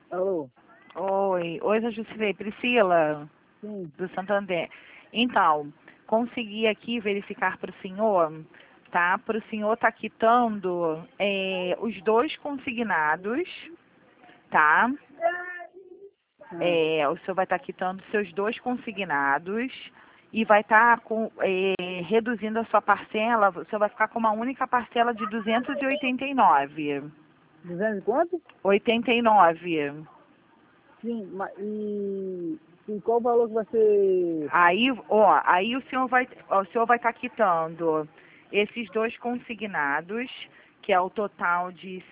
Alô? Oi, Jusilei, Priscila, Sim. do Santander. Então, consegui aqui verificar para o senhor, tá? Para o senhor estar quitando os dois consignados, tá? O senhor vai estar quitando seus dois consignados e vai estar reduzindo a sua parcela, o senhor vai ficar com uma única parcela de 289. 200 e quanto? 89. Sim, e qual o valor que vai ser? Aí o senhor vai estar quitando esses dois consignados, que é o total de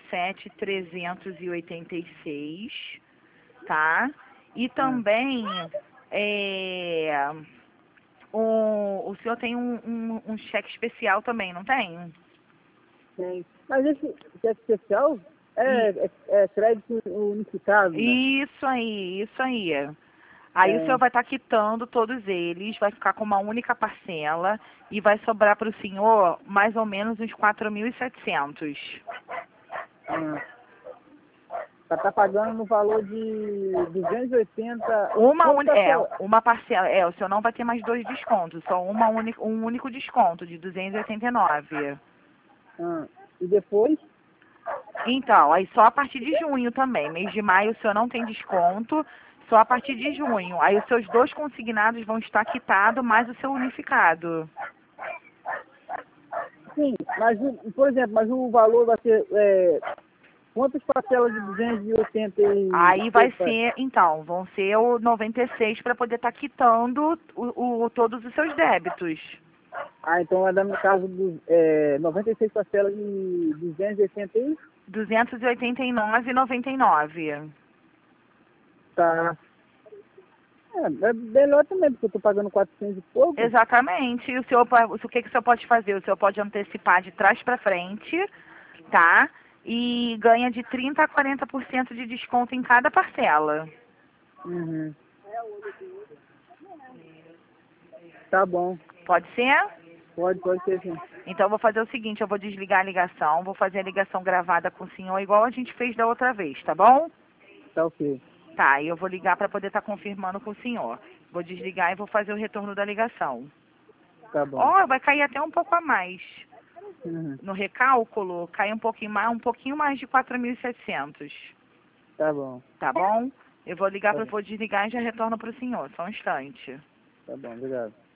7.386, tá? E Ah, também o senhor tem um cheque especial também, não tem? tem. Mas esse cheque especial E, é crédito unificado, né? isso aí, isso aí. Aí o senhor É, vai estar quitando todos eles, vai ficar com uma única parcela e vai sobrar para o senhor mais ou menos uns 4.700. ah, tá pagando no valor de 280. Uma parcela, o senhor não vai ter mais dois descontos, só um único desconto de 289. Ah, e depois? Então, aí só a partir de junho também. Mês de maio o senhor não tem desconto, só a partir de junho. Aí os seus dois consignados vão estar quitados mais o seu unificado. Sim, mas, por exemplo, mas o valor vai ser... quantas parcelas de 286? Aí vai ser, então, vão ser o 96 para poder estar quitando todos os seus débitos. Ah, então vai dar no caso dos 96 parcelas de 280 e 289,99. tá. É melhor também, porque eu tô pagando 400 e pouco. Exatamente. E o que que o senhor pode fazer? O senhor pode antecipar de trás para frente, tá? E ganha de 30 a 40% de desconto em cada parcela. Uhum. Tá bom. Pode ser? Pode ser sim. Então eu vou fazer o seguinte, eu vou desligar a ligação, vou fazer a ligação gravada com o senhor igual a gente fez da outra vez, tá bom? Tá ok. Tá, e eu vou ligar para poder estar confirmando com o senhor. Vou desligar e vou fazer o retorno da ligação. Tá bom. Ó, vai cair até um pouco a mais. Uhum. No recálculo, cai um pouquinho mais de 4.700. Tá bom. Tá bom? Eu vou ligar Tá bom. vou desligar e já retorno para o senhor, só um instante. Tá bom, obrigado.